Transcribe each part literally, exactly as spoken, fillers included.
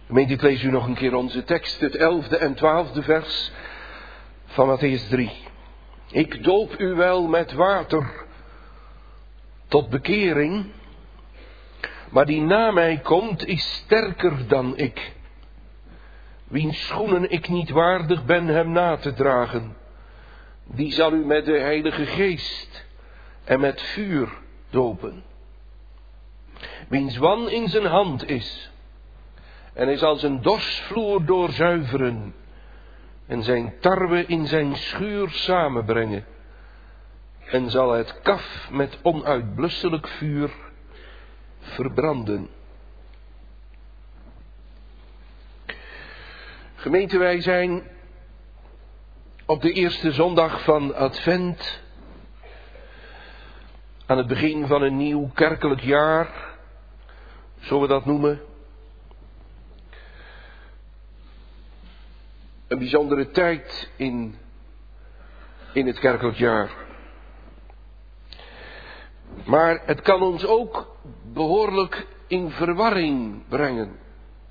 Gemeente, ik lees u nog een keer onze tekst, het elfde en twaalfde vers van Mattheüs drie. Ik doop u wel met water tot bekering, maar die na mij komt is sterker dan ik, wiens schoenen ik niet waardig ben hem na te dragen. Die zal u met de Heilige Geest en met vuur dopen. Wiens wan in zijn hand is, en hij zal zijn dorsvloer doorzuiveren en zijn tarwe in zijn schuur samenbrengen en zal het kaf met onuitblusselijk vuur verbranden. Gemeente, wij zijn op de eerste zondag van Advent, aan het begin van een nieuw kerkelijk jaar, zullen we dat noemen. Een bijzondere tijd in, in het kerkelijk jaar. Maar het kan ons ook behoorlijk in verwarring brengen.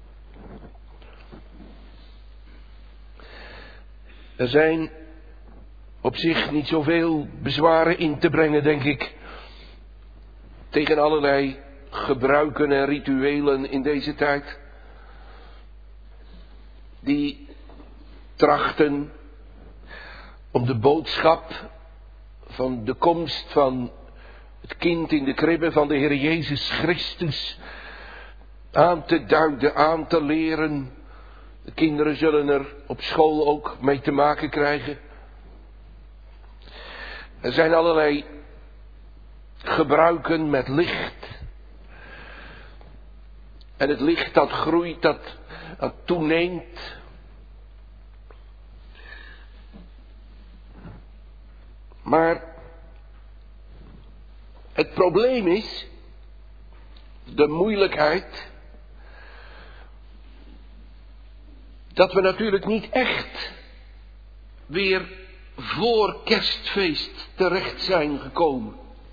Er zijn op zich niet zoveel bezwaren in te brengen, denk ik, tegen allerlei gebruiken en rituelen in deze tijd, die trachten om de boodschap van de komst van het kind in de kribbe van de Heer Jezus Christus aan te duiden, aan te leren. De kinderen zullen er op school ook mee te maken krijgen. Er zijn allerlei gebruiken met licht. En het licht dat groeit, dat, dat toeneemt. Maar het probleem is, de moeilijkheid, dat we natuurlijk niet echt weer voor Kerstfeest terecht zijn gekomen.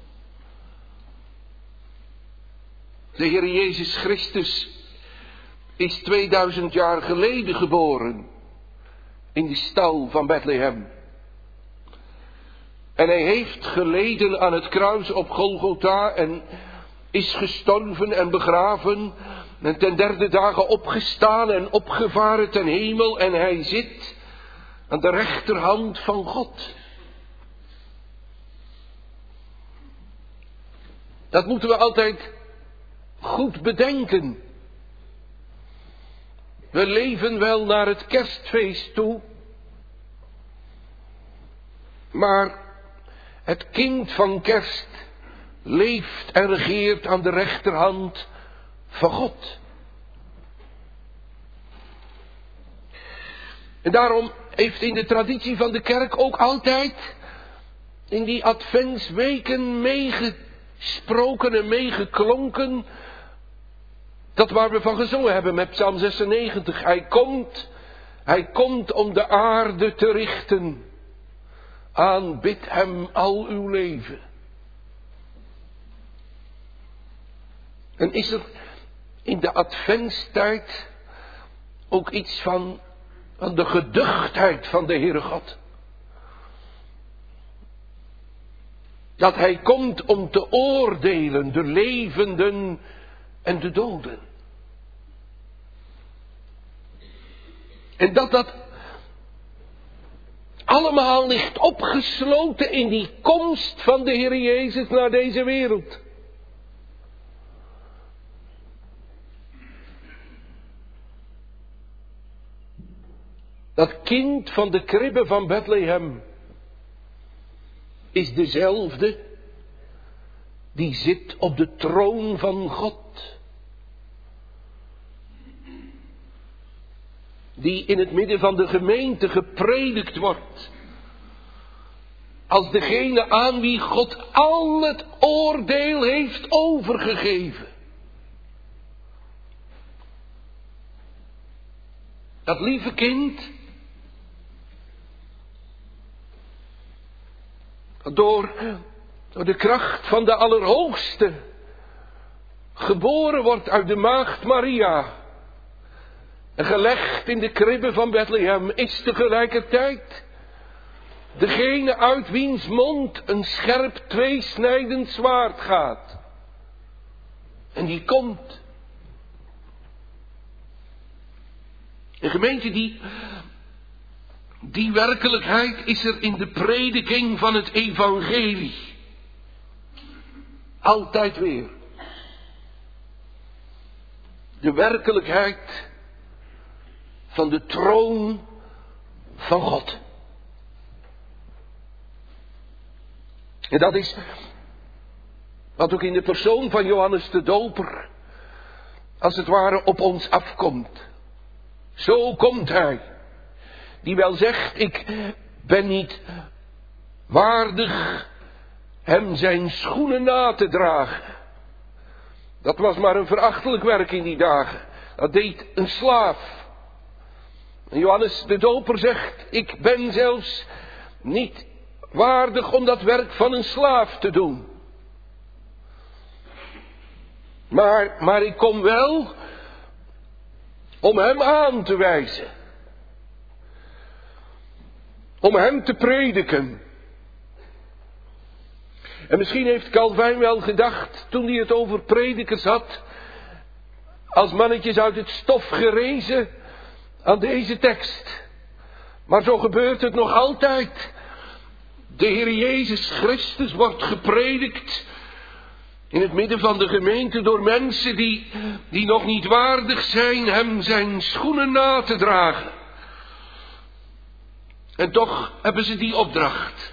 De Heer Jezus Christus is tweeduizend jaar geleden geboren in de stal van Bethlehem. En hij heeft geleden aan het kruis op Golgotha en is gestorven en begraven en ten derde dagen opgestaan en opgevaren ten hemel en hij zit aan de rechterhand van God. Dat moeten we altijd goed bedenken. We leven wel naar het Kerstfeest toe, maar het kind van Kerst leeft en regeert aan de rechterhand van God. En daarom heeft in de traditie van de kerk ook altijd in die adventsweken meegesproken en meegeklonken dat waar we van gezongen hebben met Psalm zesennegentig. Hij komt, hij komt om de aarde te richten. Aanbid hem al uw leven. En is er in de adventstijd ook iets van, van de geduchtheid van de Heere God? Dat hij komt om te oordelen de levenden en de doden. En dat dat allemaal ligt opgesloten in die komst van de Heer Jezus naar deze wereld. Dat kind van de kribbe van Bethlehem is dezelfde die zit op de troon van God. Die in het midden van de gemeente gepredikt wordt. Als degene aan wie God al het oordeel heeft overgegeven. Dat lieve kind, door, door de kracht van de Allerhoogste geboren wordt uit de maagd Maria. En gelegd in de kribbe van Bethlehem is tegelijkertijd degene uit wiens mond een scherp tweesnijdend zwaard gaat. En die komt. Een gemeente die, die werkelijkheid is er in de prediking van het evangelie. Altijd weer. De werkelijkheid van de troon van God. En dat is wat ook in de persoon van Johannes de Doper als het ware op ons afkomt. Zo komt hij, die wel zegt, ik ben niet waardig hem zijn schoenen na te dragen. Dat was maar een verachtelijk werk in die dagen. Dat deed een slaaf. En Johannes de Doper zegt, ik ben zelfs niet waardig om dat werk van een slaaf te doen. Maar, maar ik kom wel om hem aan te wijzen. Om hem te prediken. En misschien heeft Calvijn wel gedacht, toen hij het over predikers had, als mannetjes uit het stof gerezen, aan deze tekst. Maar zo gebeurt het nog altijd. De Heer Jezus Christus wordt gepredikt in het midden van de gemeente door mensen die, die nog niet waardig zijn hem zijn schoenen na te dragen. En toch hebben ze die opdracht.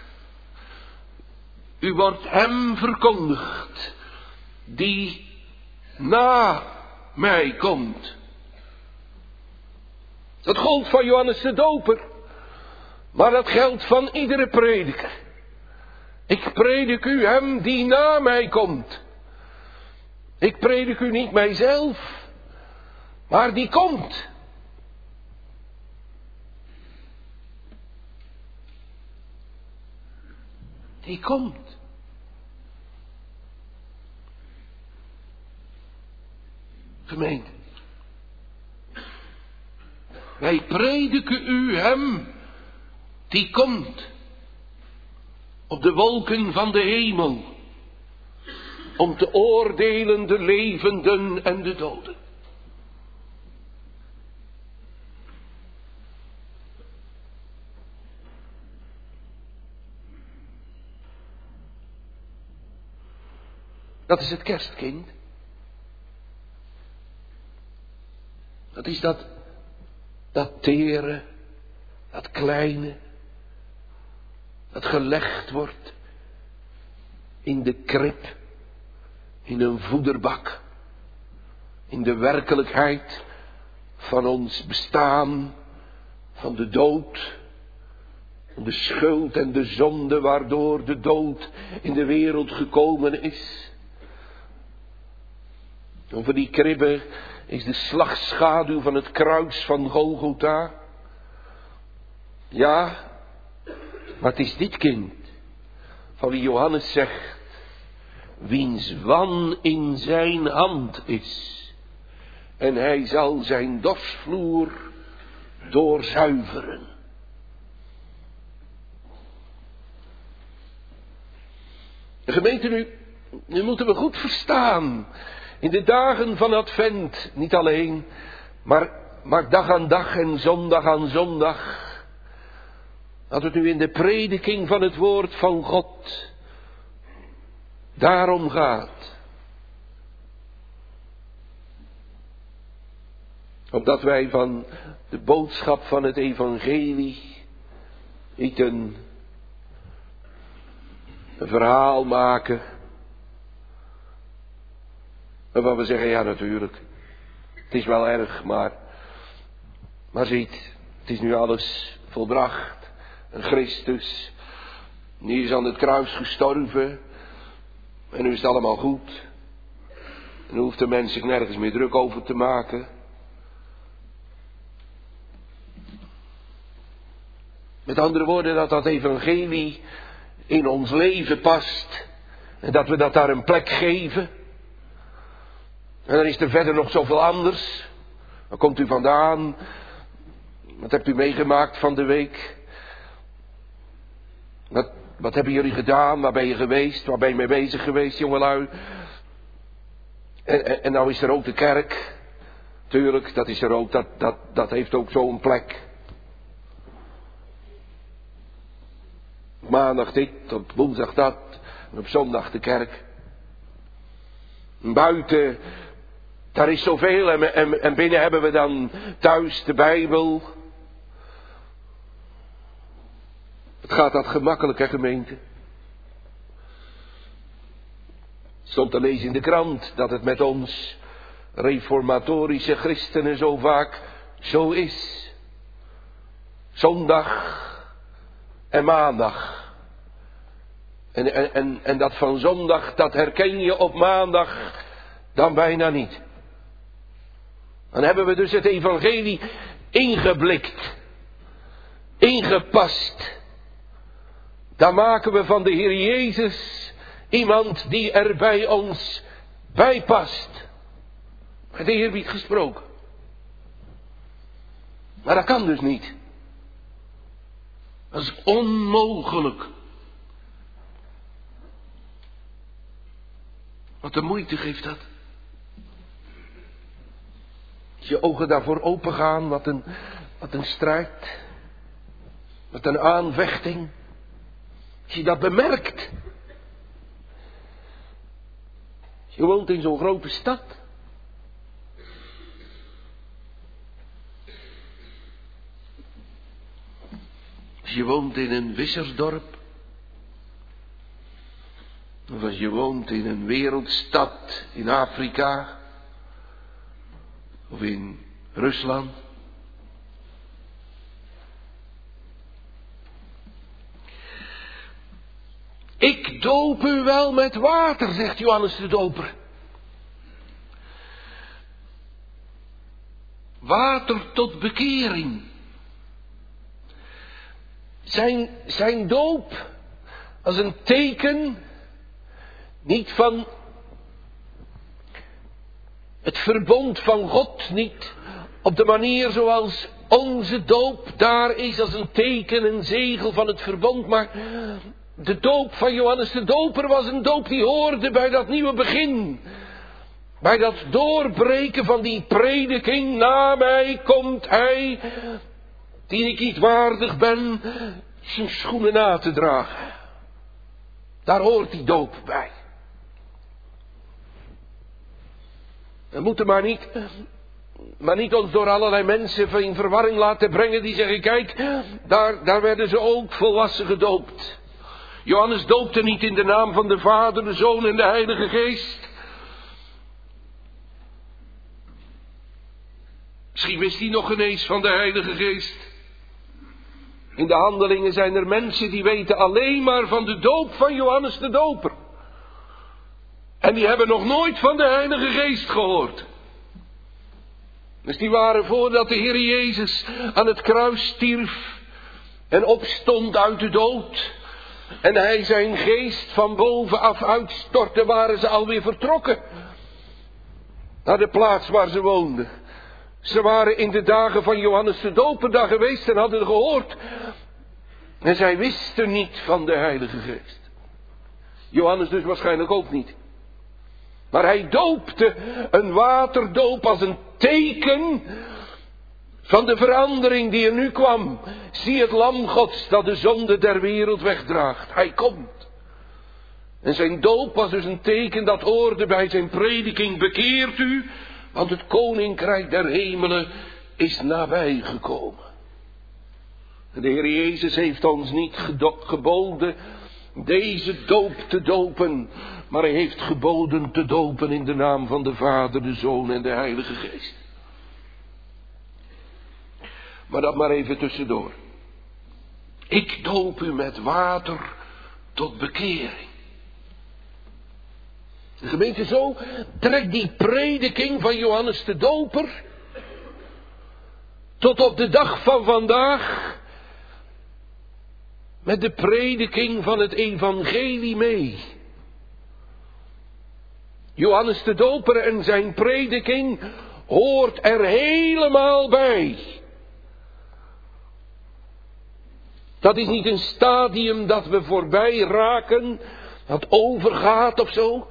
U wordt hem verkondigd die na mij komt. Dat gold van Johannes de Doper. Maar dat geldt van iedere prediker. Ik predik u hem die na mij komt. Ik predik u niet mijzelf, maar die komt. Die komt. Gemeente. Wij prediken u hem die komt op de wolken van de hemel om te oordelen de levenden en de doden. Dat is het kerstkind. Dat is dat, dat tere, dat kleine, dat gelegd wordt in de krib, in een voederbak, in de werkelijkheid van ons bestaan, van de dood, van de schuld en de zonde waardoor de dood in de wereld gekomen is. Over die kribbe is de slagschaduw van het kruis van Golgotha. Ja, maar het is dit kind van wie Johannes zegt, wiens wan in zijn hand is. En hij zal zijn dorsvloer doorzuiveren. De gemeente, nu, nu moeten we goed verstaan. In de dagen van Advent, niet alleen, maar, maar dag aan dag en zondag aan zondag. Dat het nu in de prediking van het woord van God daarom gaat. Omdat wij van de boodschap van het evangelie niet een, een verhaal maken. Waarvan we zeggen, ja natuurlijk, het is wel erg, maar, maar ziet, het is nu alles volbracht. En Christus, die is aan het kruis gestorven. En nu is het allemaal goed. En nu hoeft de mens zich nergens meer druk over te maken. Met andere woorden, dat dat evangelie in ons leven past. En dat we dat daar een plek geven. En dan is er verder nog zoveel anders. Waar komt u vandaan? Wat hebt u meegemaakt van de week? Wat, wat hebben jullie gedaan? Waar ben je geweest? Waar ben je mee bezig geweest, jongelui? En, en, en nou is er ook de kerk. Tuurlijk, dat is er ook. Dat, dat, dat heeft ook zo'n plek. Op maandag dit, op woensdag dat. En op zondag de kerk. Buiten, daar is zoveel. En, en, en binnen hebben we dan thuis de Bijbel. Het gaat dat gemakkelijk, hè, gemeente? Stond te lezen in de krant dat het met ons reformatorische christenen zo vaak zo is. Zondag en maandag. En, en, en, en dat van zondag, dat herken je op maandag dan bijna niet. Dan hebben we dus het evangelie ingeblikt. Ingepast. Dan maken we van de Heer Jezus iemand die er bij ons bij past. Met de eerbied gesproken. Maar dat kan dus niet. Dat is onmogelijk. Wat de moeite geeft dat. Als je ogen daarvoor open gaan, wat een, wat een strijd. Wat een aanvechting. Als je dat bemerkt. Je woont in zo'n grote stad. Als je woont in een vissersdorp. Of als je woont in een wereldstad in Afrika. Of in Rusland. Ik doop u wel met water, zegt Johannes de Doper. Water tot bekering. Zijn, zijn doop als een teken, niet van het verbond van God, niet op de manier zoals onze doop daar is als een teken, een zegel van het verbond, maar de doop van Johannes de Doper was een doop die hoorde bij dat nieuwe begin. Bij dat doorbreken van die prediking, na mij komt hij, die ik niet waardig ben, zijn schoenen na te dragen. Daar hoort die doop bij. We moeten maar niet, maar niet ons door allerlei mensen in verwarring laten brengen die zeggen, kijk, daar, daar werden ze ook volwassen gedoopt. Johannes doopte niet in de naam van de Vader, de Zoon en de Heilige Geest. Misschien wist hij nog ineens van de Heilige Geest. In de Handelingen zijn er mensen die weten alleen maar van de doop van Johannes de Doper. En die hebben nog nooit van de Heilige Geest gehoord. Dus die waren voordat de Heer Jezus aan het kruis stierf en opstond uit de dood. En hij zijn geest van bovenaf uitstortte, waren ze alweer vertrokken. Naar de plaats waar ze woonden. Ze waren in de dagen van Johannes de Doper daar geweest en hadden gehoord. En zij wisten niet van de Heilige Geest. Johannes dus waarschijnlijk ook niet. Maar hij doopte een waterdoop als een teken van de verandering die er nu kwam. Zie het lam Gods dat de zonde der wereld wegdraagt. Hij komt. En zijn doop was dus een teken dat hoorde bij zijn prediking. Bekeert u, want het koninkrijk der hemelen is nabij gekomen. De Heer Jezus heeft ons niet geboden deze doop te dopen, maar hij heeft geboden te dopen in de naam van de Vader, de Zoon en de Heilige Geest. Maar dat maar even tussendoor. Ik doop u met water tot bekering. De gemeente zo trekt die prediking van Johannes de Doper tot op de dag van vandaag met de prediking van het evangelie mee. Johannes de Doper en zijn prediking hoort er helemaal bij. Dat is niet een stadium dat we voorbij raken, dat overgaat of zo.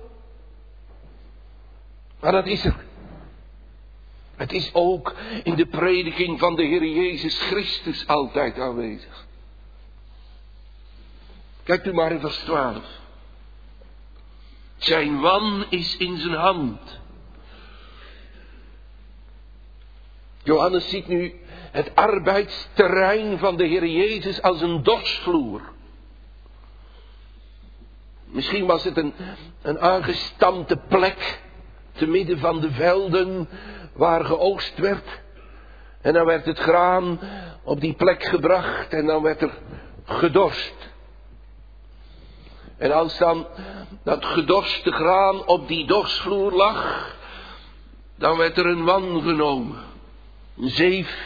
Maar dat is er. Het is ook in de prediking van de Heer Jezus Christus altijd aanwezig. Kijkt u maar in vers twaalf. Zijn wan is in zijn hand. Johannes ziet nu het arbeidsterrein van de Heer Jezus als een dorsvloer. Misschien was het een, een aangestampte plek te midden van de velden waar geoogst werd. En dan werd het graan op die plek gebracht en dan werd er gedorst. En als dan dat gedorste graan op die dorsvloer lag, dan werd er een wan genomen. Een zeef.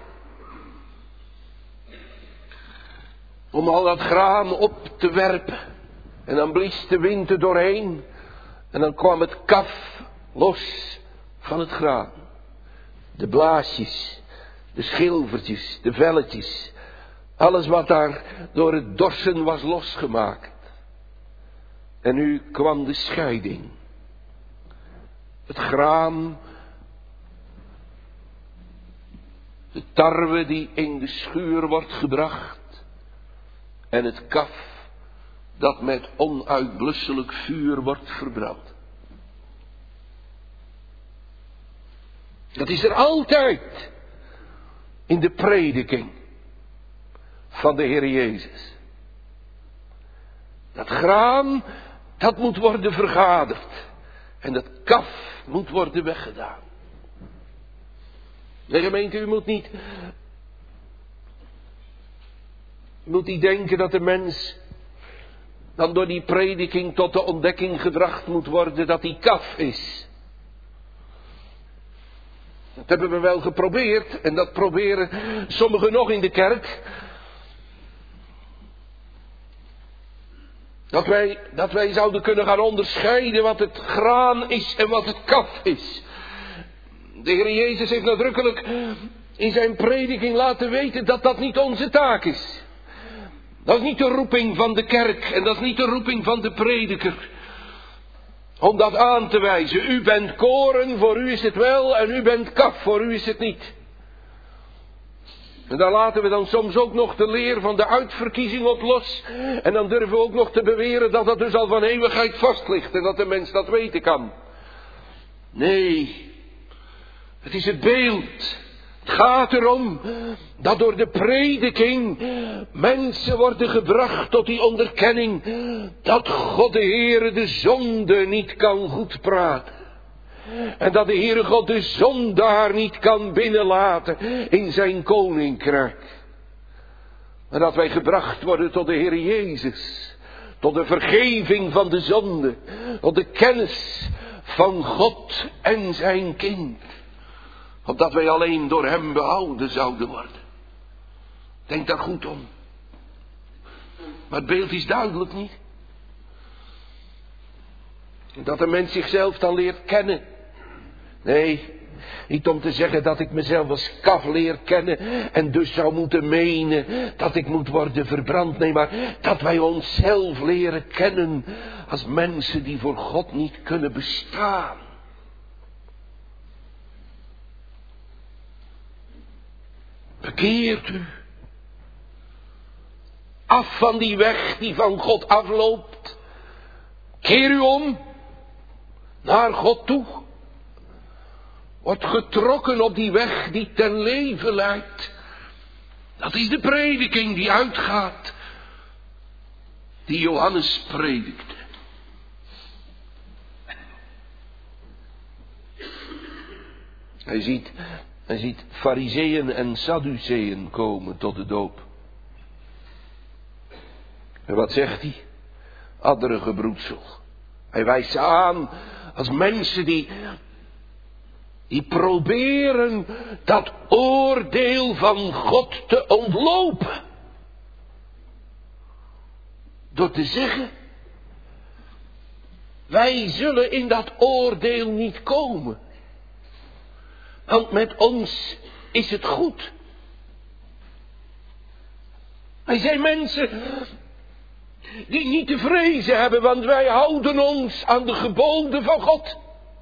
Om al dat graan op te werpen. En dan blies de wind er doorheen. En dan kwam het kaf los van het graan. De blaasjes, de schilfertjes, de velletjes. Alles wat daar door het dorsen was losgemaakt. En nu kwam de scheiding. Het graan, de tarwe die in de schuur wordt gebracht. En het kaf dat met onuitblusselijk vuur wordt verbrand. Dat is er altijd in de prediking van de Heer Jezus. Dat graan, dat moet worden vergaderd. En dat kaf moet worden weggedaan. De gemeente, u moet niet... U moet niet denken dat de mens dan door die prediking tot de ontdekking gebracht moet worden dat hij kaf is. Dat hebben we wel geprobeerd en dat proberen sommigen nog in de kerk. Dat wij, dat wij zouden kunnen gaan onderscheiden wat het graan is en wat het kaf is. De Heer Jezus heeft nadrukkelijk in zijn prediking laten weten dat dat niet onze taak is. Dat is niet de roeping van de kerk en dat is niet de roeping van de prediker. Om dat aan te wijzen. U bent koren, voor u is het wel, en u bent kaf, voor u is het niet. En daar laten we dan soms ook nog de leer van de uitverkiezing op los. En dan durven we ook nog te beweren dat dat dus al van eeuwigheid vast ligt en dat de mens dat weten kan. Nee, het is het beeld. Het gaat erom dat door de prediking mensen worden gebracht tot die onderkenning dat God de Heere de zonde niet kan goedpraten. En dat de Heere God de zondaar niet kan binnenlaten in zijn koninkrijk. En dat wij gebracht worden tot de Heere Jezus. Tot de vergeving van de zonde. Tot de kennis van God en zijn kind. Opdat wij alleen door hem behouden zouden worden. Denk daar goed om. Maar het beeld is duidelijk niet. Dat de mens zichzelf dan leert kennen. Nee, niet om te zeggen dat ik mezelf als kaf leer kennen en dus zou moeten menen dat ik moet worden verbrand. Nee, maar dat wij onszelf leren kennen als mensen die voor God niet kunnen bestaan. Bekeert u. Af van die weg die van God afloopt. Keer u om. Naar God toe. Wordt getrokken op die weg die ten leven leidt. Dat is de prediking die uitgaat. Die Johannes predikte. Hij ziet, hij ziet Farizeeën en Sadduceeën komen tot de doop. En wat zegt hij? Adderige broedsel. Hij wijst ze aan als mensen die, die proberen dat oordeel van God te ontlopen. Door te zeggen, wij zullen in dat oordeel niet komen. Want met ons is het goed. Wij zijn mensen die niet te vrezen hebben, want wij houden ons aan de geboden van God.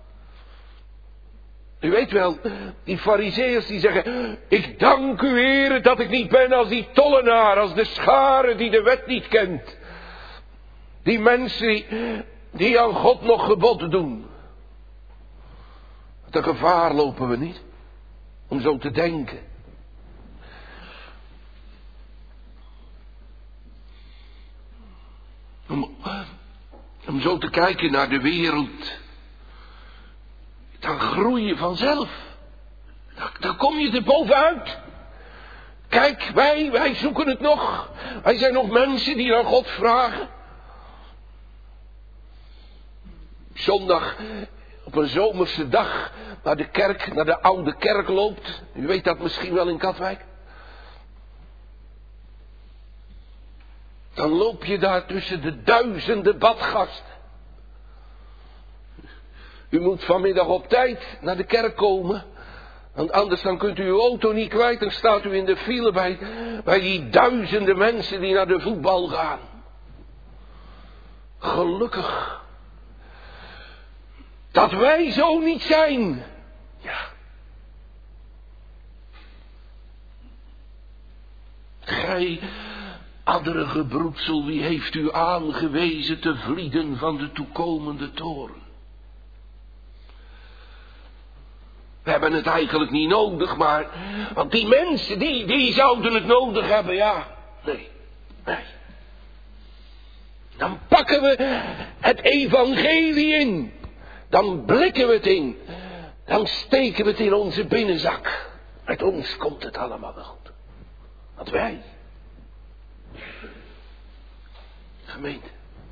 U weet wel, die farizeeërs die zeggen, ik dank u Heere dat ik niet ben als die tollenaar, als de schare die de wet niet kent. Die mensen die, die aan God nog geboden doen. De gevaar lopen we niet om zo te denken. Om, om zo te kijken naar de wereld. Dan groei je vanzelf. Dan, dan kom je er bovenuit. Kijk, wij, wij zoeken het nog. Wij zijn nog mensen die aan God vragen. Zondag op een zomerse dag naar de kerk, naar de oude kerk loopt. U weet dat misschien wel in Katwijk. Dan loop je daar tussen de duizenden badgasten. U moet vanmiddag op tijd naar de kerk komen. Want anders dan kunt u uw auto niet kwijt. Dan staat u in de file bij, bij die duizenden mensen die naar de voetbal gaan. Gelukkig dat wij zo niet zijn. Ja. Gij adderige broedsel, wie heeft u aangewezen te vlieden van de toekomende toren? We hebben het eigenlijk niet nodig, maar... Want die mensen, die, die zouden het nodig hebben, ja. Nee, nee. Dan pakken we het evangelie in. Dan blikken we het in. Dan steken we het in onze binnenzak. Met ons komt het allemaal wel goed. Want wij... Gemeente.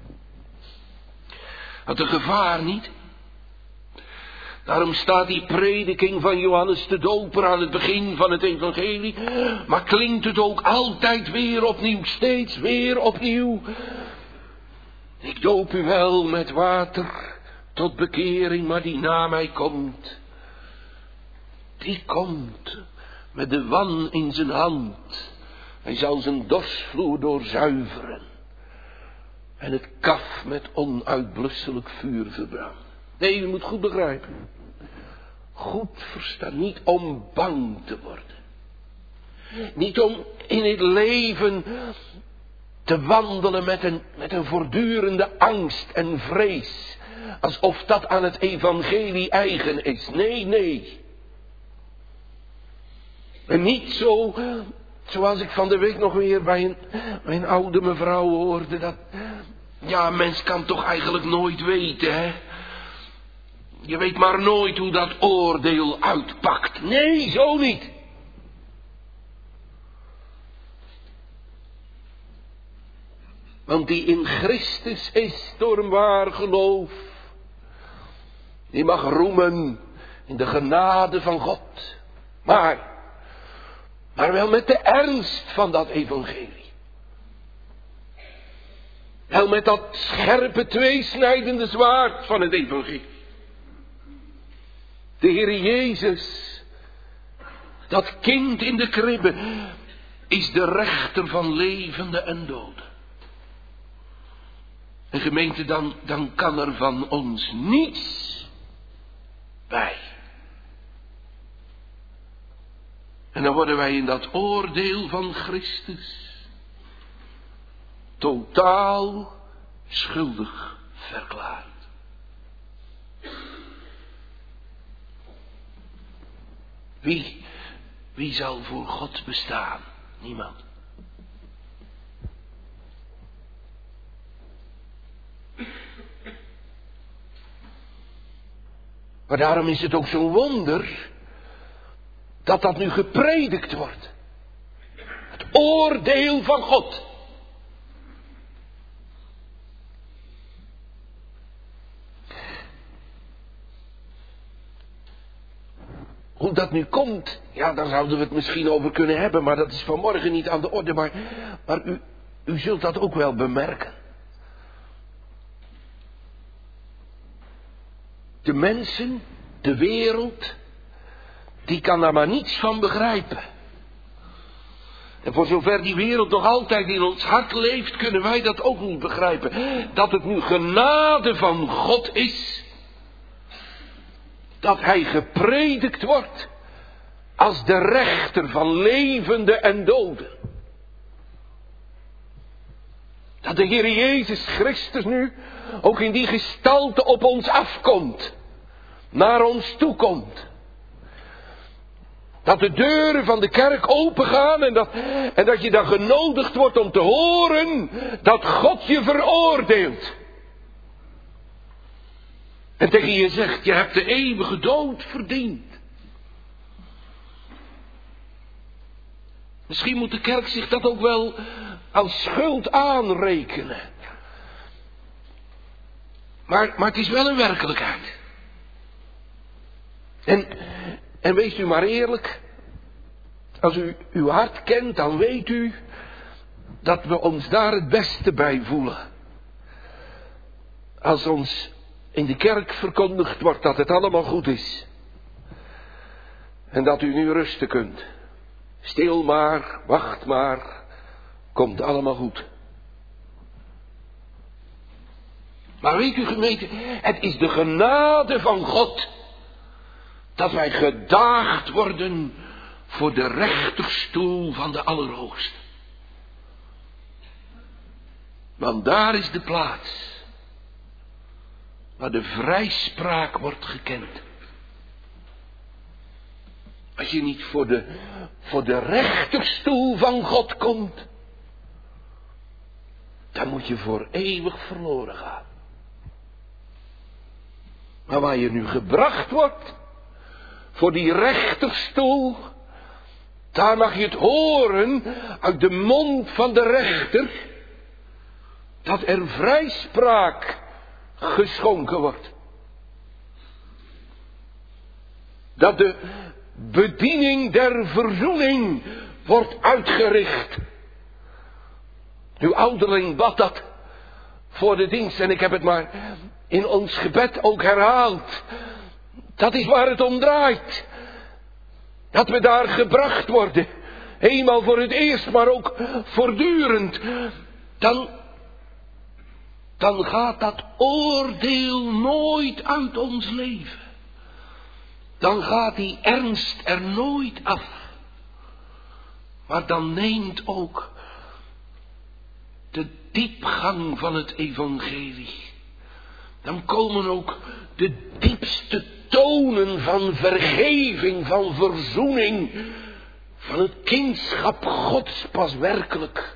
Had een gevaar niet... Daarom staat die prediking van Johannes de Doper aan het begin van het evangelie. Maar klinkt het ook altijd weer opnieuw, steeds weer opnieuw. Ik doop u wel met water tot bekering, maar die na mij komt. Die komt met de wan in zijn hand. Hij zal zijn dorsvloer doorzuiveren. En het kaf met onuitblusselijk vuur verbranden. Nee, u moet goed begrijpen. Goed verstaan. Niet om bang te worden. Niet om in het leven te wandelen met een, met een voortdurende angst en vrees. Alsof dat aan het evangelie eigen is. Nee, nee. En niet zo, zoals ik van de week nog weer bij een, bij een oude mevrouw hoorde. Dat, ja, mens kan toch eigenlijk nooit weten, hè. Je weet maar nooit hoe dat oordeel uitpakt. Nee, zo niet. Want die in Christus is door een waar geloof. Die mag roemen in de genade van God. Maar, maar wel met de ernst van dat evangelie. Wel met dat scherpe tweesnijdende zwaard van het evangelie. De Heer Jezus, dat kind in de kribbe, is de rechter van levenden en doden. En gemeente, dan, dan kan er van ons niets bij. En dan worden wij in dat oordeel van Christus totaal schuldig verklaard. Wie, wie zal voor God bestaan? Niemand. Maar daarom is het ook zo'n wonder dat dat nu gepredikt wordt. Het oordeel van God. Hoe dat nu komt, ja, daar zouden we het misschien over kunnen hebben, maar dat is vanmorgen niet aan de orde. Maar, maar u, u zult dat ook wel bemerken. De mensen, de wereld, die kan daar maar niets van begrijpen. En voor zover die wereld nog altijd in ons hart leeft, kunnen wij dat ook niet begrijpen. Dat het nu genade van God is, dat hij gepredikt wordt als de rechter van levenden en doden. Dat de Heer Jezus Christus nu ook in die gestalte op ons afkomt, naar ons toekomt. Dat de deuren van de kerk opengaan en dat, en dat je dan genodigd wordt om te horen dat God je veroordeelt. En tegen je zegt, je hebt de eeuwige dood verdiend. Misschien moet de kerk zich dat ook wel als schuld aanrekenen. Maar, maar het is wel een werkelijkheid. En, en wees u maar eerlijk. Als u uw hart kent, dan weet u dat we ons daar het beste bij voelen. Als ons in de kerk verkondigd wordt dat het allemaal goed is. En dat u nu rusten kunt. Stil maar, wacht maar, komt allemaal goed. Maar weet u gemeente, het is de genade van God dat wij gedaagd worden voor de rechterstoel van de Allerhoogste. Want daar is de plaats waar de vrijspraak wordt gekend. Als je niet voor de, voor de rechterstoel van God komt, dan moet je voor eeuwig verloren gaan. Maar waar je nu gebracht wordt, voor die rechterstoel, daar mag je het horen uit de mond van de rechter, dat er vrijspraak geschonken wordt. Dat de bediening der verzoening wordt uitgericht. Uw ouderling bad dat voor de dienst en ik heb het maar in ons gebed ook herhaald. Dat is waar het om draait. Dat we daar gebracht worden. Eenmaal voor het eerst, maar ook voortdurend. Dan, dan gaat dat oordeel nooit uit ons leven. Dan gaat die ernst er nooit af. Maar dan neemt ook de diepgang van het evangelie. Dan komen ook de diepste tonen van vergeving, van verzoening, van het kindschap Gods pas werkelijk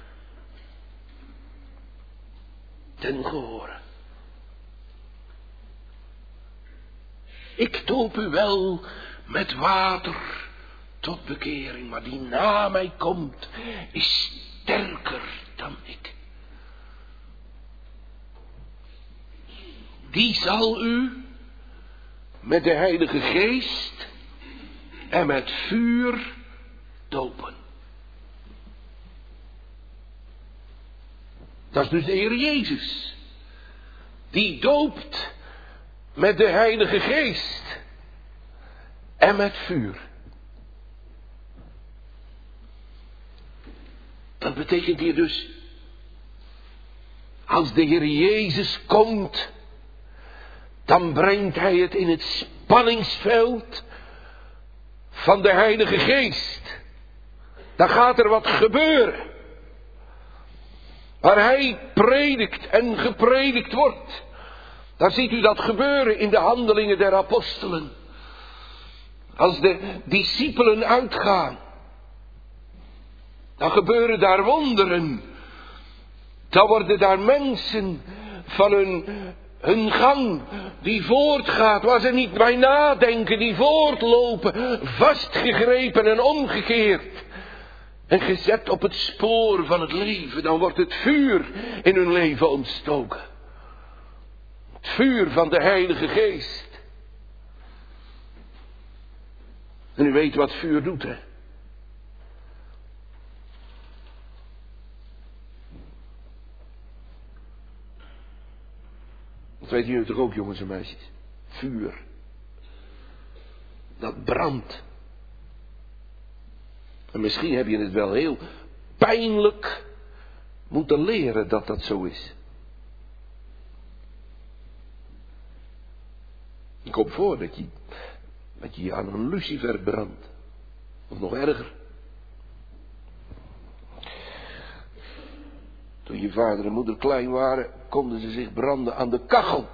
ten gehore. Ik doop u wel met water tot bekering, maar die na mij komt is sterker dan ik. Die zal u met de Heilige Geest en met vuur dopen. Dat is dus de Heer Jezus. Die doopt met de Heilige Geest en met vuur. Dat betekent hier dus, als de Heer Jezus komt, dan brengt hij het in het spanningsveld van de Heilige Geest. Dan gaat er wat gebeuren. Waar hij predikt en gepredikt wordt. Dan ziet u dat gebeuren in de handelingen der apostelen. Als de discipelen uitgaan, dan gebeuren daar wonderen. Dan worden daar mensen van hun, hun gang die voortgaat, waar ze niet bij nadenken, die voortlopen, vastgegrepen en omgekeerd. En gezet op het spoor van het leven, dan wordt het vuur in hun leven ontstoken. Het vuur van de Heilige Geest. En u weet wat vuur doet, hè? Dat weten jullie toch ook, jongens en meisjes? Vuur. Dat brandt. En misschien heb je het wel heel pijnlijk moeten leren dat dat zo is. Ik kom voor dat je, dat je aan een lucifer brandt. Of nog erger. Toen je vader en moeder klein waren, konden ze zich branden aan de kachel.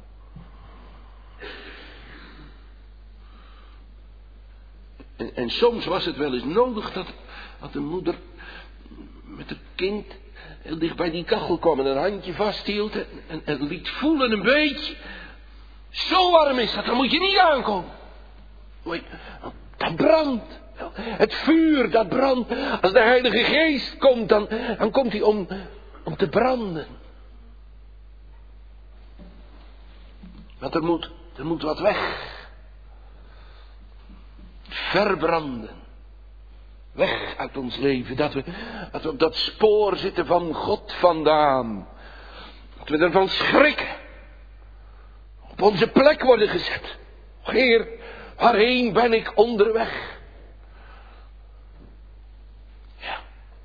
En, en soms was het wel eens nodig dat, dat de moeder met het kind heel dicht bij die kachel kwam en een handje vasthield en, en, en liet voelen een beetje. Zo warm is dat, dan moet je niet aankomen. Dat brandt. Het vuur, dat brandt. Als de Heilige Geest komt, dan, dan komt hij om, om te branden. Want er moet, er moet wat weg. Verbranden. Weg uit ons leven. Dat we, dat we op dat spoor zitten van God vandaan. Dat we ervan schrikken. Op onze plek worden gezet. Heer, waarheen ben ik onderweg? Ja.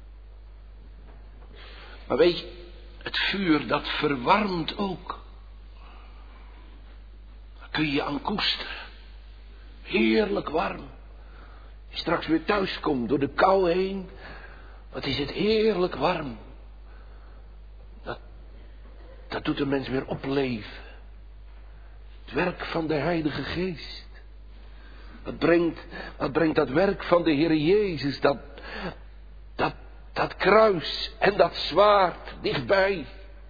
Maar weet je, het vuur dat verwarmt ook. Daar kun je aan koesteren. Heerlijk warm. Je straks weer thuis komt door de kou heen. Wat is het heerlijk warm. Dat, dat doet de mens weer opleven. Het werk van de Heilige Geest. Dat brengt, dat brengt dat werk van de Heer Jezus. Dat, dat, dat kruis en dat zwaard dichtbij.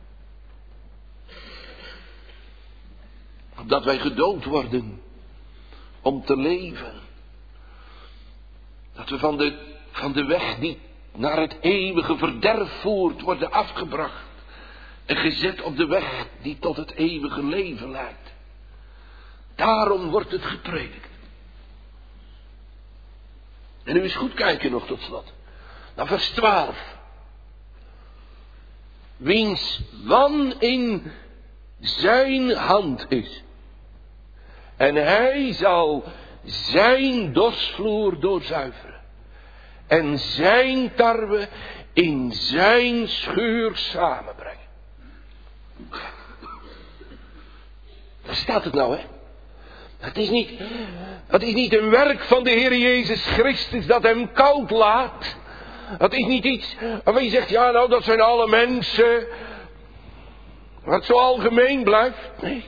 Opdat wij gedood worden. Om te leven. Dat we van de, van de weg die naar het eeuwige verderf voert worden afgebracht. En gezet op de weg die tot het eeuwige leven leidt. Daarom wordt het gepredikt. En nu eens goed kijken nog tot slot. Naar vers twaalf. Wiens wan in zijn hand is. En hij zal zijn dorsvloer doorzuiveren. En zijn tarwe in zijn schuur samenbrengen. Daar staat het nou, hè. Het is niet, het is niet een werk van de Heer Jezus Christus dat hem koud laat. Het is niet iets waarvan je zegt, ja nou dat zijn alle mensen. Wat zo algemeen blijft. Nee.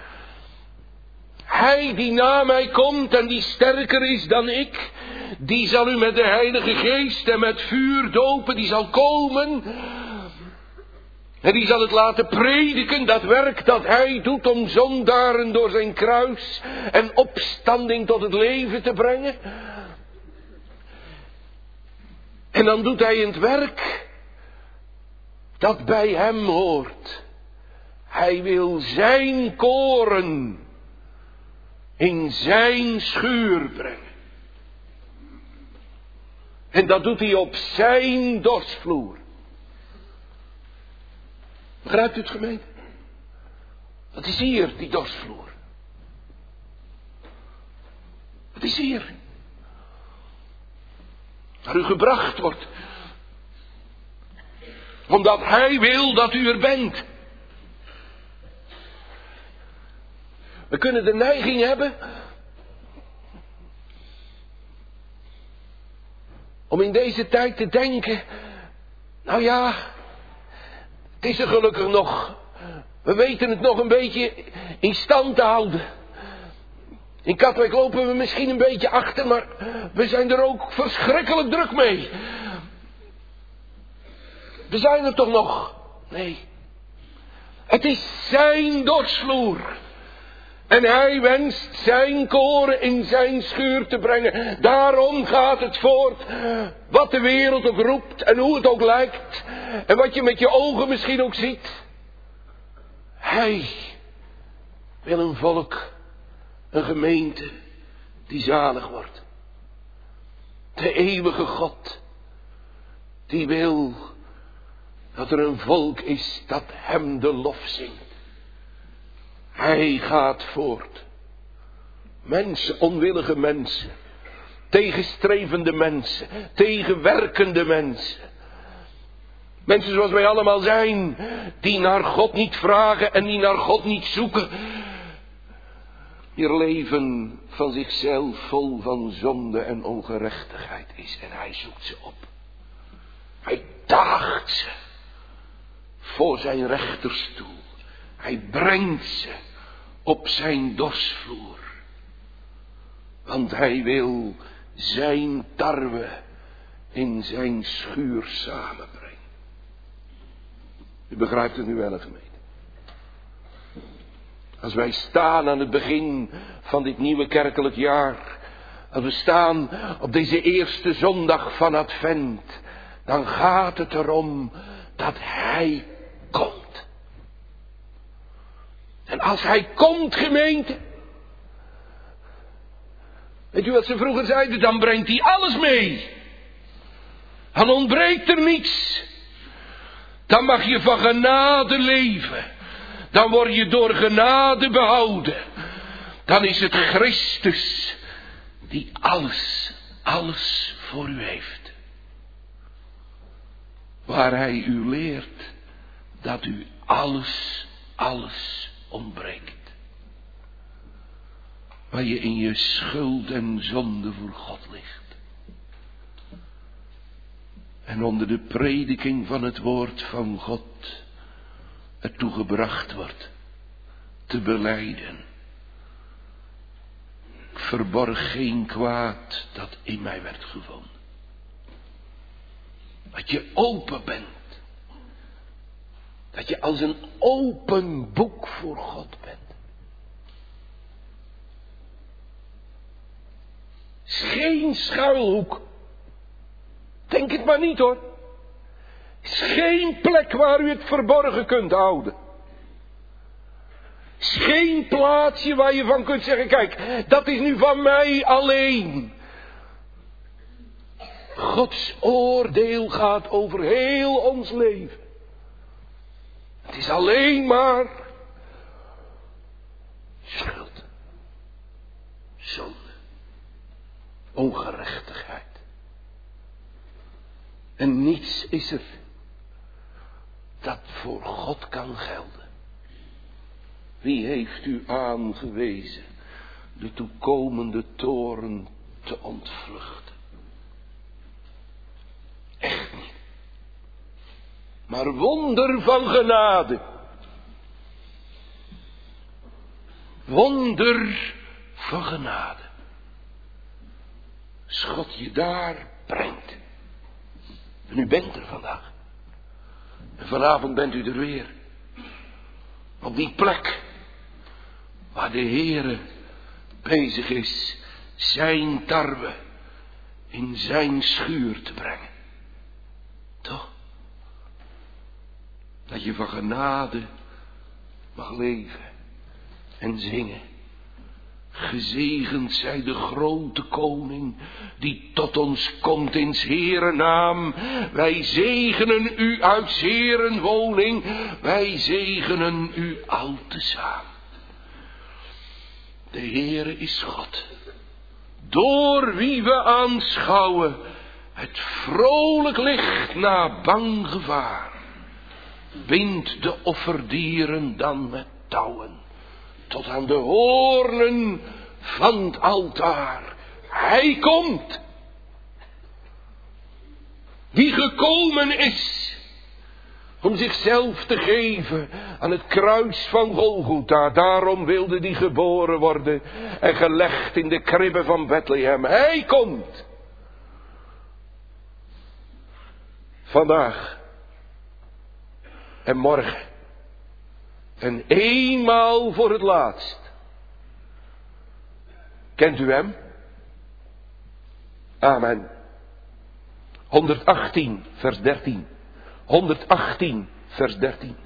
Hij die na mij komt en die sterker is dan ik. Die zal u met de Heilige Geest en met vuur dopen. Die zal komen. En die zal het laten prediken, dat werk dat hij doet om zondaren door zijn kruis en opstanding tot het leven te brengen. En dan doet hij het werk dat bij hem hoort. Hij wil zijn koren in zijn schuur brengen. En dat doet hij op zijn dorsvloer. Begrijpt u het, gemeente? Dat is hier, die dorsvloer. Het is hier. Waar u gebracht wordt. Omdat hij wil dat u er bent. We kunnen de neiging hebben om in deze tijd te denken, nou ja, het is er gelukkig nog. We weten het nog een beetje in stand te houden. In Katwijk lopen we misschien een beetje achter, maar we zijn er ook verschrikkelijk druk mee. We zijn er toch nog? Nee. Het is zijn dorsvloer. En hij wenst zijn koren in zijn schuur te brengen. Daarom gaat het voort. Wat de wereld ook roept en hoe het ook lijkt. En wat je met je ogen misschien ook ziet. Hij wil een volk, een gemeente die zalig wordt. De eeuwige God. Die wil dat er een volk is dat hem de lof zingt. Hij gaat voort. Mensen, onwillige mensen. tegenstrevende mensen, tegenwerkende mensen. Mensen zoals wij allemaal zijn, die naar God niet vragen en die naar God niet zoeken. Ihr leven van zichzelf vol van zonde en ongerechtigheid is. En hij zoekt ze op. Hij daagt ze voor zijn rechterstoel. Hij brengt ze op zijn dorsvloer. Want hij wil zijn tarwe in zijn schuur samenbrengen. U begrijpt het nu wel, gemeente. Als wij staan aan het begin van dit nieuwe kerkelijk jaar. Als we staan op deze eerste zondag van Advent. Dan gaat het erom dat hij komt. En als hij komt, gemeente. Weet u wat ze vroeger zeiden? Dan brengt hij alles mee. Dan ontbreekt er niets. Dan mag je van genade leven. Dan word je door genade behouden. Dan is het Christus die alles, alles voor u heeft. Waar hij u leert dat u alles, alles ontbreekt. Waar je in je schuld en zonde voor God ligt. En onder de prediking van het woord van God ertoe gebracht wordt te belijden. Ik verborg geen kwaad dat in mij werd gevonden. Dat je open bent. Dat je als een open boek voor God bent. Is geen schuilhoek. Denk het maar niet hoor. Is geen plek waar u het verborgen kunt houden. Is geen plaatsje waar je van kunt zeggen, kijk, dat is nu van mij alleen. Gods oordeel gaat over heel ons leven. Het is alleen maar schuld, zonde, ongerechtigheid. En niets is er dat voor God kan gelden. Wie heeft u aangewezen de toekomende toorn te ontvluchten? Echt niet. Maar wonder van genade. Wonder van genade. Als God je daar brengt. En u bent er vandaag. En vanavond bent u er weer. Op die plek. Waar de Heere bezig is. Zijn tarwe. In zijn schuur te brengen. Toch? Dat je van genade mag leven. En zingen. Gezegend zij de grote koning, die tot ons komt in 's Heeren naam. Wij zegenen u uit 's Heeren woning, wij zegenen u al tezamen. De Heere is God, door wie we aanschouwen het vrolijk licht na bang gevaar. Bindt de offerdieren dan met touwen. Tot aan de hoornen van het altaar. Hij komt. Die gekomen is. Om zichzelf te geven aan het kruis van Golgotha. Daarom wilde die geboren worden. En gelegd in de kribbe van Bethlehem. Hij komt. Vandaag. En morgen. En eenmaal voor het laatst. Kent u hem? Amen. honderdachttien vers dertien. honderdachttien vers dertien.